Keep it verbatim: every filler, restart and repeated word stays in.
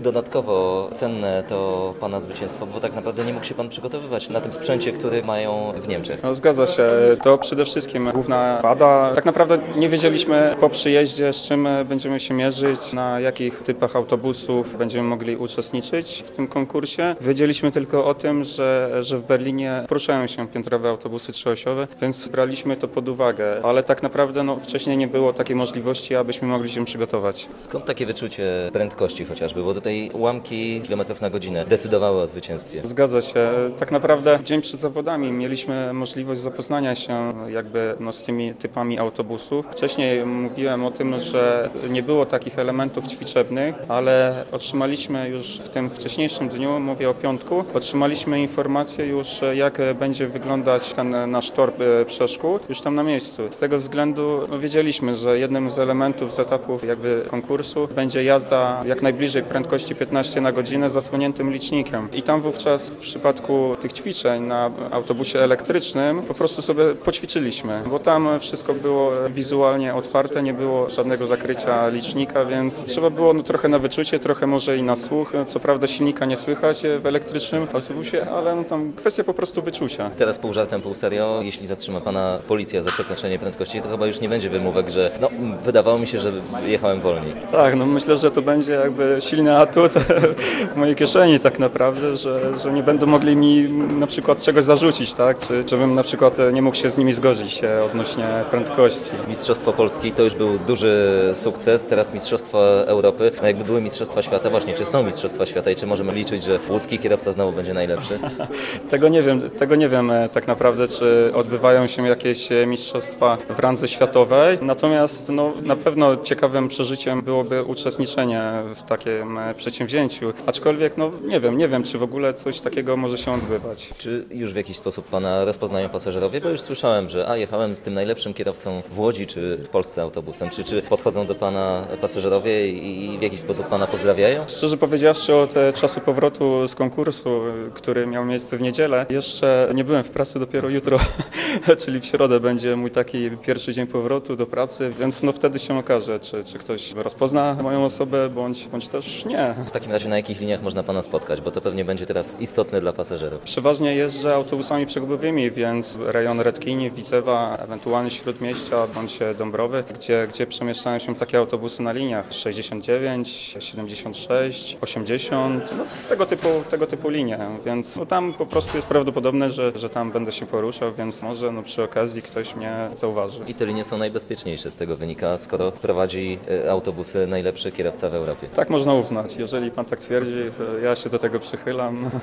dodatkowo cenne to Pana zwycięstwo, bo tak naprawdę nie mógł się Pan przygotowywać na tym sprzęcie, który mają w Niemczech. No, zgadza się. To przede wszystkim główna wada. Tak naprawdę nie wiedzieliśmy po przyjeździe, z czym będziemy się mierzyć, na jakich typach autobusów będziemy mogli uczestniczyć w tym konkursie. Wiedzieliśmy tylko o tym, że, że w Berlinie poruszają się piętrowe autobusy trzyosiowe, więc braliśmy to pod uwagę, ale tak naprawdę no, wcześniej nie było takiej możliwości, abyśmy mogli się przygotować. Skąd takie wyczucie prędkości chociażby, bo tutaj ułamki kilometrów na godzinę decydowały o zwycięstwie? Zgadza się. Tak naprawdę dzień przed zawodami mieliśmy możliwość zapoznania się jakby no, z tymi typami autobusów. Wcześniej mówiłem o tym, że nie było takich elementów ćwiczebnych, ale otrzymaliśmy już w tym wcześniejszym dniu, mówię o piątku, otrzymaliśmy informację już, jak będzie wyglądać ten nasz tor przeszkód już tam na miejscu. Z tego względu no, wiedzieliśmy, że jednym z elementów, z etapów jakby konkursu będzie jazda jak najbliżej prędkości piętnaście na godzinę z zasłoniętym licznikiem. I tam wówczas w przypadku tych ćwiczeń na autobusie elektrycznym po prostu sobie poćwiczyliśmy, bo tam wszystko było wizualnie otwarte, nie było żadnego zakrycia licznika, więc trzeba było no, trochę na wyczucie, trochę może i na słuch. Co prawda silnika nie słychać w elektrycznym autobusie, ale no, tam kwestia po prostu wyczucia. Teraz pół żartem, pół serio, jeśli zatrzyma Pana policja za przekroczenie prędkości, to chyba już nie będzie wymówek, że no, wydawało mi się, że jechałem wolniej. Tak, no myślę, że to będzie jakby silny atut w mojej kieszeni tak naprawdę, że, że nie będą mogli mi na przykład czegoś zarzucić, tak? Czy, czy bym na przykład nie mógł się z nimi zgodzić odnośnie prędkości. Mistrzostwo Polski to już był duży sukces, teraz Mistrzostwo Europy, no jakby były Mistrzostwa Świata właśnie, czy są Mistrzostwa Świata i czy możemy liczyć, że łódzki kierowca znowu będzie najlepszy? Tego nie wiem, tego nie wiem tak naprawdę, czy odbywają się jakieś mistrzostwa w randze światowej, natomiast no, na pewno ciekawym przeżyciem byłoby uczestniczenie w takim przedsięwzięciu, aczkolwiek no nie wiem, nie wiem, czy w ogóle coś takiego może się odbywać. Czy już w jakiś sposób Pana rozpoznają pasażerowie? Bo już słyszałem, że a jechałem z tym najlepszym kierowcą w Łodzi czy w Polsce autobusem. Czy, czy podchodzą do Pana pasażerowie i w jakiś sposób Pana pozdrawiają? Szczerze powiedziawszy, od czasu powrotu z konkursu, który miał miejsce w niedzielę, jeszcze nie byłem w pracy, dopiero jutro, czyli w środę będzie mój taki pierwszy dzień powrotu do pracy, więc no wtedy się okaże, czy, czy ktoś rozpozna moją osobę, bądź, bądź też nie. W takim razie na jakich liniach można Pana spotkać? Bo to pewnie będzie teraz istotne dla pasażerów. Przeważnie jeżdżę autobusami przegubowymi, więc rejon Redkini, Widzewa, ewentualnie Śródmieścia bądź Dąbrowy, gdzie, gdzie przemieszczają się takie autobusy na liniach sześćdziesiąt dziewięć, siedemdziesiąt sześć, osiemdziesiąt, no, tego typu, tego typu linie, więc no, tam po prostu jest prawdopodobne, że, że tam będę się poruszał, więc może no, przy okazji ktoś mnie zauważy. I te linie są najbezpieczniejsze, z tego wynika, skoro prowadzi e, autobusy najlepszy kierowca w Europie. Tak można uznać, jeżeli pan tak twierdzi, ja się do tego przychylam.